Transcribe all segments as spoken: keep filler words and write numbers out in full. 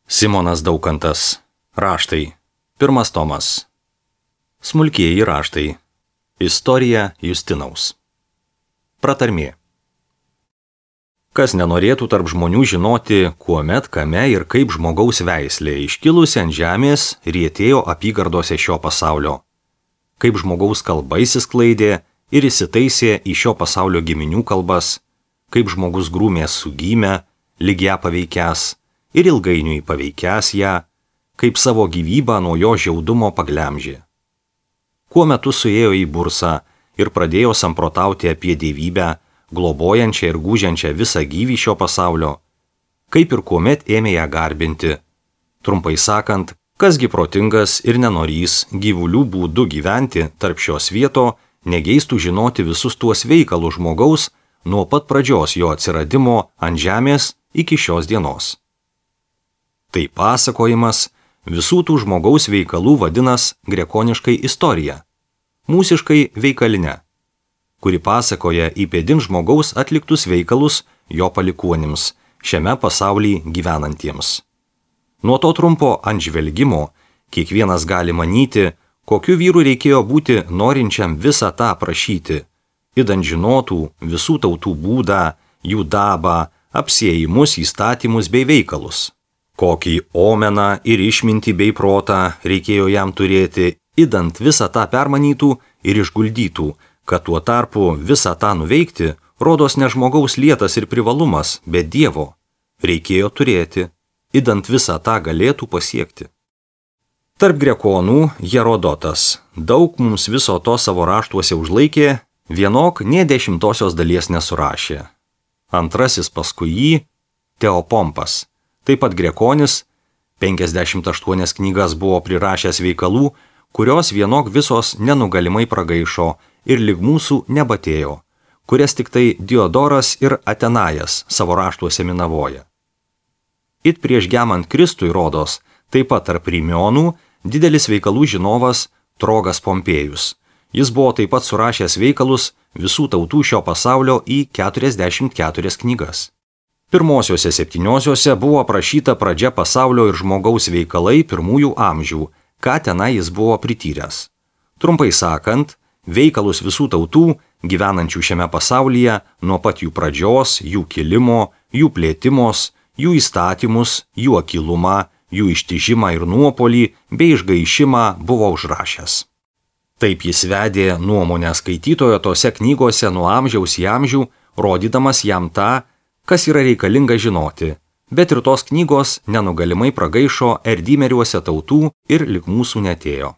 Simonas Daukantas. Raštai. Pirmas tomas. Smulkieji raštai. Istorija Justinaus. Pratarmė. Kas nenorėtų tarp žmonių žinoti, kuomet, kame ir kaip žmogaus veislė iškilusi ant žemės rietėjo apygardose šio pasaulio. Kaip žmogaus kalba įsisklaidė ir įsitaisė į šio pasaulio giminių kalbas, kaip žmogus grūmės su gyme, lyg ją paveikęs ir ilgainiui paveikęs ją, kaip savo gyvybą nuo jo žiaudumo paglemžė. Kuo metu suėjo į bursą ir pradėjo samprotauti apie dievybę, globojančią ir gūžiančią visą gyvį šio pasaulio, kaip ir kuomet ėmė ją garbinti. Trumpai sakant, kasgi protingas ir nenorys gyvulių būdu gyventi tarp šios vieto, negeistų žinoti visus tuos veikalus žmogaus nuo pat pradžios jo atsiradimo ant žemės iki šios dienos. Tai pasakojimas visų tų žmogaus veikalų vadinas grekoniškai istorija, mūsiškai veikaline, kuri pasakoja įpėdin žmogaus atliktus veikalus jo palikuonims, šiame pasaulyje gyvenantiems. Nuo to trumpo antžvelgimo kiekvienas gali manyti, kokiu vyru reikėjo būti norinčiam visą tą aprašyti, idant žinotų visų tautų būdą, jų dabą, apsiejimus, įstatymus bei veikalus. Kokį omeną ir išmintį bei protą reikėjo jam turėti, idant visą tą permanytų ir išguldytų, kad tuo tarpu visą tą nuveikti, rodos ne žmogaus lietas ir privalumas, bet Dievo, reikėjo turėti, idant visą tą galėtų pasiekti. Tarp grekonų Herodotas daug mums viso to savo raštuose užlaikė, vienok nė dešimtosios dalies nesurašė. Antrasis paskui jį Teopompas, taip pat grekonis, penkiasdešimt aštuonias knygas buvo prirašęs veikalų, kurios vienok visos nenugalimai pragaišo ir lyg mūsų nebatėjo, kurias tik tai Diodoras ir Atenajas savo raštuose minavoja. It prieš gemant Kristui rodos, taip pat tarp rimionų, didelis veikalų žinovas Trogas Pompėjus. Jis buvo taip pat surašęs veikalus visų tautų šio pasaulio į keturiasdešimt keturias knygas. Pirmosiuose septyniosiuose buvo aprašyta pradžia pasaulio ir žmogaus veikalai pirmųjų amžių, ką tenai jis buvo prityręs. Trumpai sakant, veikalus visų tautų, gyvenančių šiame pasaulyje, nuo pat jų pradžios, jų kilimo, jų plėtimos, jų įstatymus, jų akilumą, jų ištižimą ir nuopolį bei išgaišimą buvo užrašęs. Taip jis vedė nuomonę skaitytojo tose knygose nuo amžiaus į amžių, rodydamas jam tą, kas yra reikalinga žinoti, bet ir tos knygos nenugalimai pragaišo erdymeriuose tautų ir lik mūsų netėjo.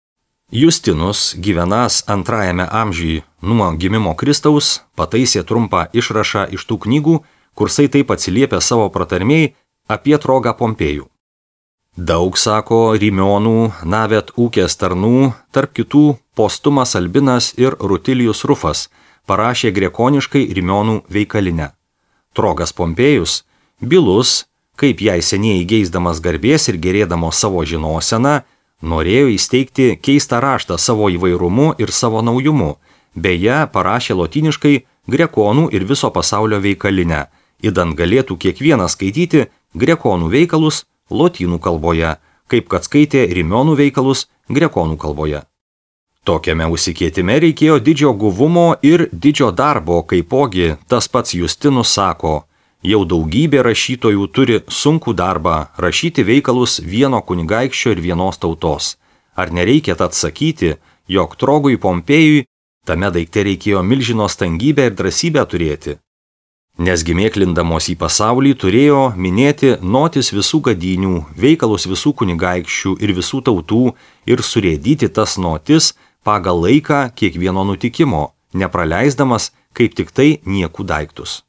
Justinus, gyvenas antrajame amžiuje nuo gimimo Kristaus, pataisė trumpą išrašą iš tų knygų, kursai taip atsiliepia savo pratarmėj apie Trogą Pompėjų. Daug, sako, rimionų, navet ūkės tarnų, tarp kitų Postumas Albinas ir Rutilijus Rufas parašė grekoniškai rimionų veikalinę. Trogas Pompėjus, bylus, kaip jai seniai geisdamas garbės ir gerėdamo savo žinoseną, norėjo įsteigti keistą raštą savo įvairumu ir savo naujumu, beje, parašė lotyniškai grekonų ir viso pasaulio veikalinę, idant galėtų kiekvienas skaityti grekonų veikalus lotynų kalboje, kaip kad skaitė rimionų veikalus grekonų kalboje. Tokiame užsikietime reikėjo didžio guvumo ir didžio darbo, kaipogi tas pats Justinus sako, jau daugybė rašytojų turi sunkų darbą rašyti veikalus vieno kunigaikščio ir vienos tautos. Ar nereikia tad sakyti, jog Trogui Pompėjui tame daikte reikėjo milžino stangybę ir drąsybę turėti? Nesgi mėklindamos į pasaulį turėjo minėti notis visų gadynių, veikalus visų kunigaikščių ir visų tautų ir surėdyti tas notis pagal laiką kiekvieno nutikimo, nepraleisdamas kaip tik tai niekų daiktus.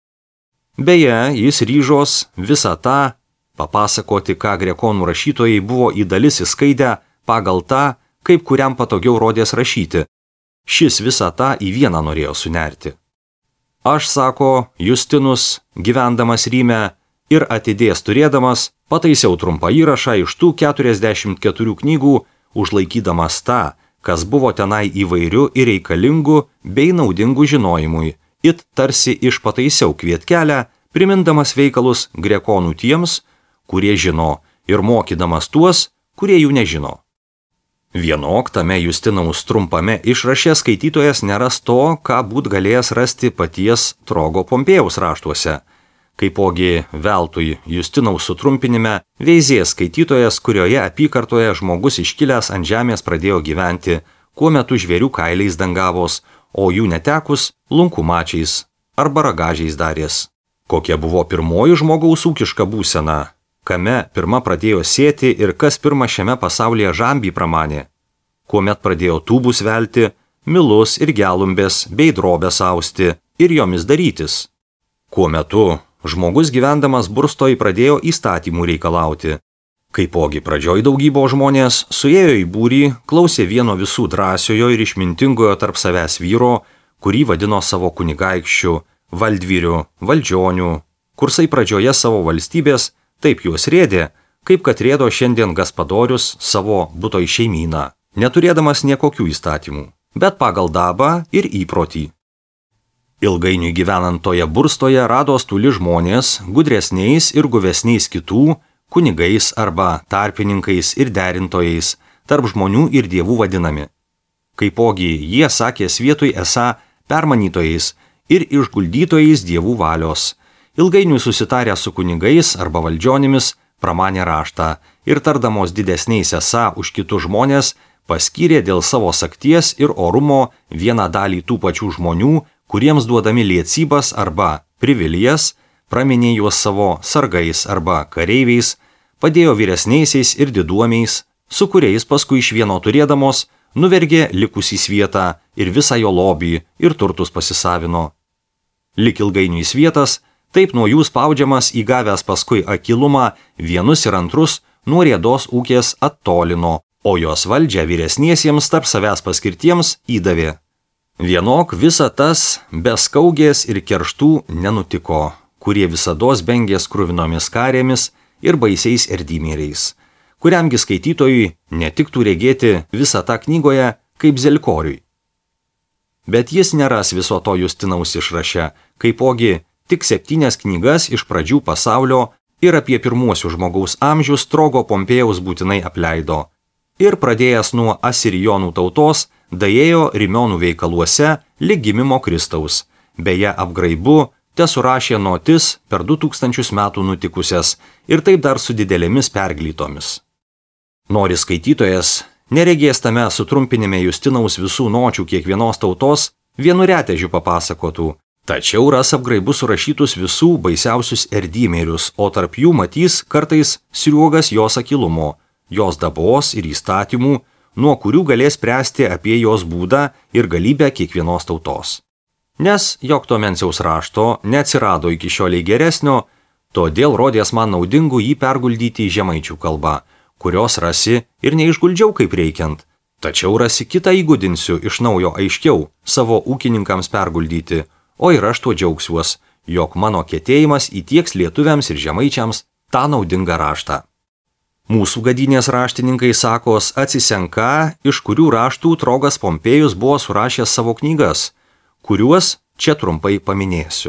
Beje, jis ryžos visą tą papasakoti, ką grekonų rašytojai buvo į dalis įskaidę pagal tą, kaip kuriam patogiau rodės rašyti. Šis visą tą į vieną norėjo sunerti. Aš, sako Justinus, gyvendamas Ryme ir atidės turėdamas, pataisiau trumpą įrašą iš tų keturiasdešimt keturių knygų, užlaikydamas tą, kas buvo tenai įvairių ir reikalingų bei naudingų žinojimui, it tarsi išpataisiau kvietkelę, primindamas veikalus grekonų tiems, kurie žino, ir mokydamas tuos, kurie jų nežino. Vienok tame Justinaus trumpame išraše skaitytojas neras to, ką būt galėjęs rasti paties Trogo Pompėjaus raštuose. Kaipogi veltui Justinaus sutrumpinime veizės skaitytojas, kurioje apykartoje žmogus iškilęs ant žemės pradėjo gyventi, kuo metu žvėrių kailiais dangavos, o jų netekus lunkumačiais arba ragažiais darės. Kokia buvo pirmoji žmogaus ūkiška būsena? Kame pirma pradėjo sėti ir kas pirma šiame pasaulyje žambį pramanė? Kuomet pradėjo tūbus velti, milus ir gelumbės bei drobės austi ir jomis darytis? Kuo metu žmogus gyvendamas burstoj pradėjo įstatymų reikalauti? Kaipogi pradžioj daugybo žmonės suėjo į būrį, klausė vieno visų drąsiojo ir išmintingojo tarp savęs vyro, kurį vadino savo kunigaikščiu, valdvyriu, valdžioniu, kursai pradžioje savo valstybės taip juos rėdė, kaip kad rėdo šiandien gaspadorius savo buto šeimyną, neturėdamas niekokių įstatymų, bet pagal dabą ir įprotį. Ilgainiui gyvenant toje burstoje rado stuli žmonės, gudresniais ir guvesniais kitų, kunigais arba tarpininkais ir derintojais, tarp žmonių ir dievų vadinami. Kaipogi jie sakė vietoj esą permanytojais ir išguldytojais dievų valios. Ilgainiui susitarę su kunigais arba valdžionimis pramanė raštą ir tardamos didesniais esą už kitus žmonės paskyrė dėl savo sakties ir orumo vieną dalį tų pačių žmonių, kuriems duodami liecybas arba privilijas, praminė juos savo sargais arba kareiviais, padėjo vyresniaisiais ir diduomiais, su kuriais paskui iš vieno turėdamos nuvergė likusį svietą ir visą jo lobį ir turtus pasisavino. Lik ilgainiui svietas, taip nuo jų spaudžiamas įgavęs paskui akilumą vienus ir antrus nuo riedos ūkės attolino, o jos valdžią vyresniesiems tarp savęs paskirtiems įdavė. Vienok visa tas be skaugės ir kerštų nenutiko, kurie visados bengės kruvinomis karėmis ir baisiais erdymėriais, kuriamgi skaitytojui netiktų regėti visą tą knygoje kaip Zelkoriui. Bet jis neras viso to Justinaus išraše, kaipogi tik septynias knygas iš pradžių pasaulio ir apie pirmuosius žmogaus amžius Trogo Pompėjaus būtinai apleido. Ir pradėjęs nuo asirijonų tautos, daėjo Rimionų veikaluose lig gimimo Kristaus. Beje, apgraibu, te surašė notis per du tūkstančius metų nutikusias ir taip dar su didelėmis perglytomis. Nori skaitytojas, neregės tame sutrumpinime Justinaus visų nočių kiekvienos tautos vienu retežiu papasakotų, tačiau ras apgraibu surašytus visų baisiausius erdymėrius, o tarp jų matys kartais sriuogas jos akilumo, jos dabos ir įstatymų, nuo kurių galės spręsti apie jos būdą ir galybę kiekvienos tautos. Nes jog to Menciaus rašto neatsirado iki šioliai geresnio, todėl rodės man naudingu jį perguldyti į žemaičių kalbą, kurios rasi ir neišguldžiau kaip reikiant, tačiau rasi kitą įgudinsiu iš naujo aiškiau savo ūkininkams perguldyti, o ir aš tuo džiaugsiuos, jog mano ketėjimas įtieks lietuviams ir žemaičiams tą naudingą raštą. Mūsų gadynės raštininkai sakos atsisenka, iš kurių raštų Trogas Pompėjus buvo surašęs savo knygas, kuriuos čia trumpai paminėsiu.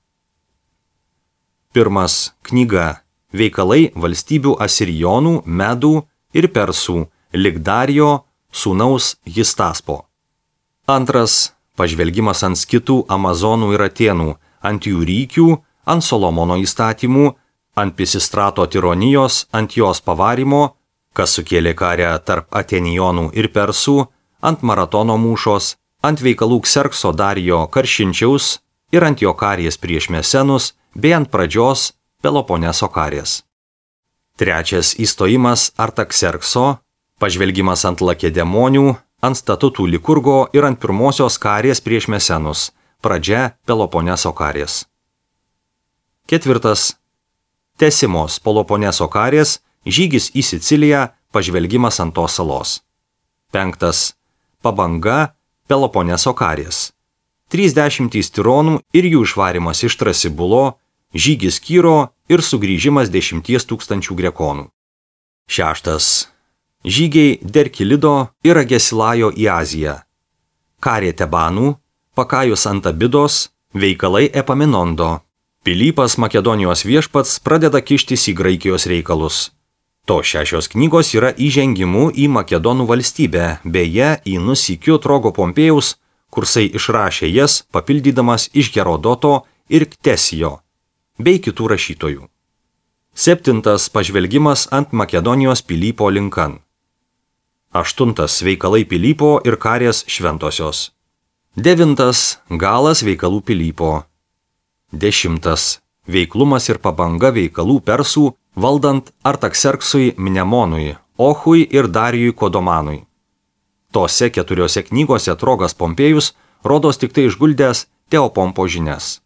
Pirmas knyga – Veikalai valstybių asirijonų, medų ir persų, lig Darijo sūnaus Histaspo. Antras – Pažvelgimas ant skitų Amazonų ir Atėnų, ant jų rykių, ant Solomono įstatymų, ant Pisistrato tironijos, ant jos pavarimo, kas sukėlė karę tarp Atėnijonų ir persų, ant Maratono mūšos, ant veikalų Kserkso Darijo karšinčiaus ir ant jo karės prieš Mesenus, bei ant pradžios Peloponeso karės. Trečias įstojimas Artakserkso, pažvelgimas ant Lakedemonių, ant statutų Likurgo ir ant pirmosios karės prieš Mesenus, pradžia Peloponeso karės. Ketvirtas Tesimos Peloponeso karės, žygis į Siciliją, pažvelgimas ant tos salos. Penktas Pabanga Peloponeso karės. Trisdešimtys tironų ir jų išvarimas iš Trasibulo, žygis Kyro ir sugrįžimas dešimties tūkstančių grekonų. Šeštas žygiai Derkilido ir Agesilajo į Aziją. Karė Tebanų, pakajus ant Abidos, veikalai Epaminondo. Pilypas Makedonijos viešpats pradeda kištis į Graikijos reikalus. To šešios knygos yra įžengimu į Makedonų valstybę, beje, į nusykiu Trogo Pompėjaus, kursai išrašė jas, papildydamas iš Herodoto ir Ktesijo, bei kitų rašytojų. Septintas pažvelgimas ant Makedonijos Pilypo linkan. Aštuntas veikalai Pilypo ir Karės šventosios. Devintas galas veikalų Pilypo. Dešimtas veiklumas ir pabanga veikalų persų valdant Artakserksui Mnemonui, Ochui ir Darijui Kodomanui. Tose keturiose knygose Trogas Pompėjus rodos tik tai išguldęs Teopompo žinias.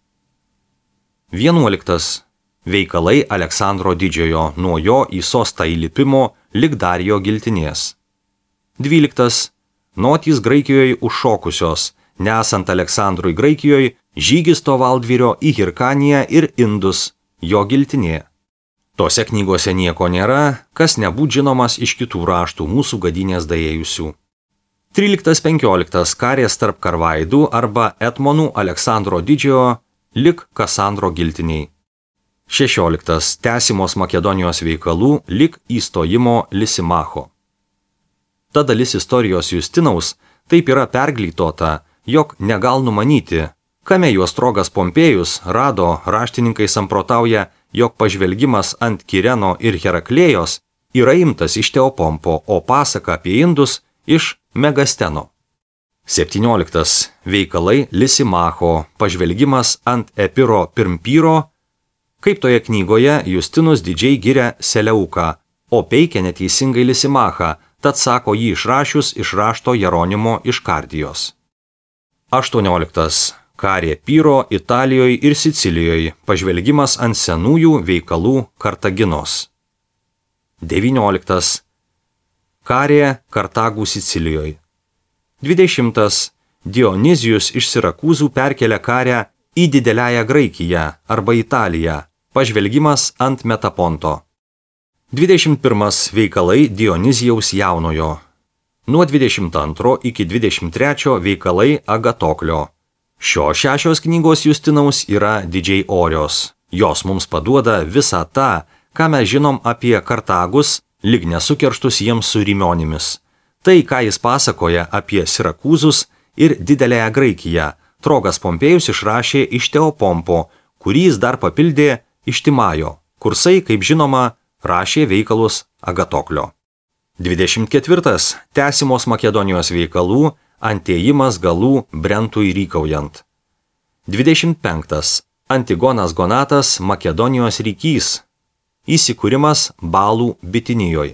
Vienuoliktas veikalai Aleksandro Didžiojo nuo jo į sostą įlipimo lig Darijo giltinės. Dvyliktas notys Graikijoje užšokusios, nesant Aleksandrui Graikijoje, žygis to valdvyrio į Hirkaniją ir Indus, jo giltinė. Tose knygose nieko nėra, kas nebūt žinomas iš kitų raštų mūsų gadynės daėjusių. Tryliktas penkioliktas karės tarp Karvaidų arba etmonų Aleksandro Didžiojo lig Kasandro giltiniai. Šešioliktas tęsimos Makedonijos veikalų lig įstojimo Lisimacho. Ta dalis istorijos Justinaus taip yra perglytota, jog negal numanyti, kame juos Trogas Pompėjus rado, raštininkai samprotauja, jog pažvelgimas ant Kireno ir Heraklėjos yra imtas iš Teopompo, o pasaka apie Indus iš Megasteno. Septynioliktas veikalai Lisimacho, pažvelgimas ant Epiro Pirmpyro, kaip toje knygoje Justinus didžiai giria Seleuką, o peikia neteisingai Lisimachą, tad sako jį išrašius iš rašto Jeronimo iš Kardijos. Aštuonioliktas Karė Pyro Italijoje ir Sicilijoje, pažvelgimas ant senųjų veikalų Kartaginos. Devynioliktas Karė Kartagų Sicilijoje. Dvidešimtas Dionizijus iš Sirakūzų perkelia Karę į Dideliąją Graikiją arba Italiją, pažvelgimas ant Metaponto. Dvidešimt pirmas veikalai Dionizijaus jaunojo. Nuo dvidešimt antro iki dvidešimt trečio veikalai Agatoklio. Šios šešios knygos Justinaus yra didžiai orios. Jos mums paduoda visą tą, ką mes žinom apie Kartagus, lyg nesukerštus jiems su Rimionimis. Tai, ką jis pasakoja apie Sirakūzus ir Didelėją Graikiją, Trogas Pompėjus išrašė iš Teopompo, kurį jis dar papildė iš Timajo. Kursai, kaip žinoma, rašė veikalus Agatoklio. Dvidešimt ketvirtas tęsimos Makedonijos veikalų Antėjimas galų Brentui rykaujant. Dvidešimt penktas Antigonas Gonatas Makedonijos rykys. Įsikūrimas Balų Bitinijoje.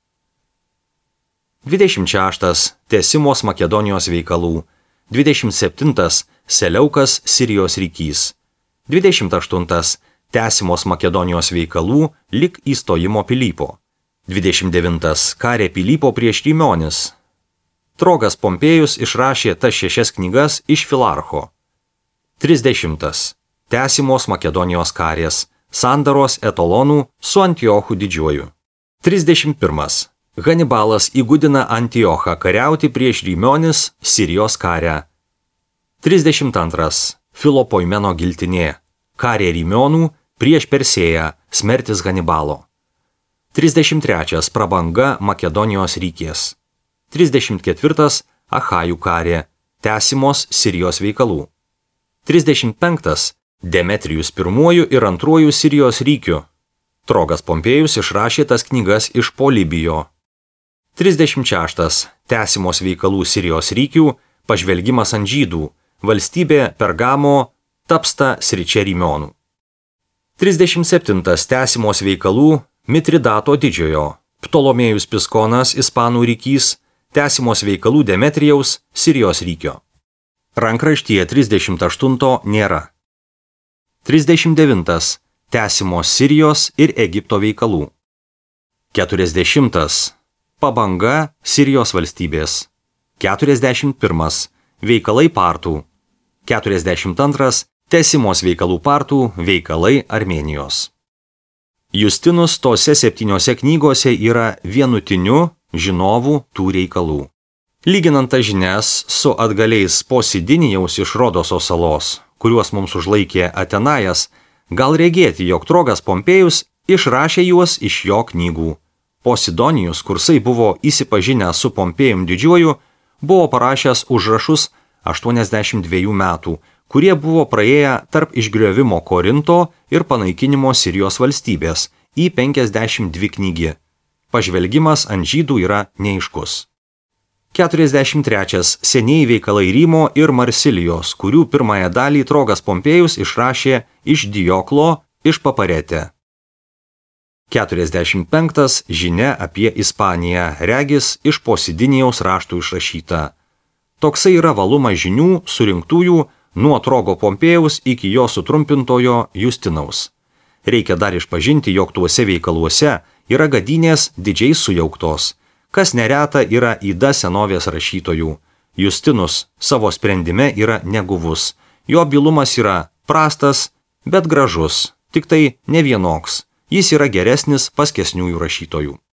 Dvidešimt šeštas tęsimos Makedonijos veikalų. Dvidešimt septintas Seleukas Sirijos rykys. Dvidešimt aštuntas tęsimos Makedonijos veikalų lig įstojimo Pilypo. Dvidešimt devintas Karė Pilypo prieš Rimionis. Trogas Pompėjus išrašė tas šešias knygas iš Filarcho. Trisdešimtas tęsimos Makedonijos karės, sandaros etalonų su Antiochu didžiuoju. Trisdešimt pirmas Hanibalas įgudina Antiochą kariauti prieš Rimionis Sirijos karę. Trisdešimt antras Filopoimeno giltinė, karė Rimionų prieš Persėją, smertis Hanibalo. Trisdešimt trečias prabanga Makedonijos rykės. Trisdešimt ketvirtas Achajų karė, tęsimos Sirijos veikalų. Trisdešimt penktas Demetrijus pirmuoju ir antruoju Sirijos rykiu. Trogas Pompėjus išrašė tas knygas iš Polibijo. Trisdešimt šeštas tęsimos veikalų Sirijos rykių, pažvelgimas ant žydų, valstybė Pergamo tapsta sričia Rimionų. Trisdešimt septintas tęsimos veikalų Mitridato didžiojo, Ptolomėjus Piskonas ispanų rykys, tęsimos veikalų Demetrijaus Sirijos rykio. Rankraštyje trisdešimt aštunto nėra. Trisdešimt devintas tęsimos Sirijos ir Egipto veikalų. Keturiasdešimtas pabanga Sirijos valstybės. Keturiasdešimt pirmas veikalai Partų. Keturiasdešimt antras tęsimos veikalų Partų veikalai Armėnijos. Justinus tose septyniose knygose yra vienutiniu žinovų tų reikalų. Lyginant tas žinias su atgaliais Posidinijaus iš Rodoso salos, kuriuos mums užlaikė Atenajas, gal regėti, jog Trogas Pompėjus išrašė juos iš jo knygų. Posidonijus, kursai buvo įsipažinę su Pompėjum didžiuoju, buvo parašęs užrašus aštuoniasdešimt dviejų metų, kurie buvo praėję tarp išgriovimo Korinto ir panaikinimo Sirijos valstybės į penkiasdešimt dvi knygi. Pažvelgimas ant žydų yra neaiškus. keturiasdešimt trečias Senieji veikalai Rymo ir Marsilijos, kurių pirmąją dalį Trogas Pompėjus išrašė iš Dioklo iš Paparetė. keturiasdešimt penktas Žinia apie Ispaniją, regis iš Posidinijaus raštų išrašyta. Toksai yra valumas žinių surinktųjų nuo Trogo Pompėjaus iki jo sutrumpintojo Justinaus. Reikia dar išpažinti, jog tuose veikaluose yra gadynės didžiai sujauktos, kas nereta yra yda senovės rašytojų. Justinus savo sprendime yra neguvus, jo bylumas yra prastas, bet gražus, tik tai ne vienoks, jis yra geresnis paskesniųjų rašytojų.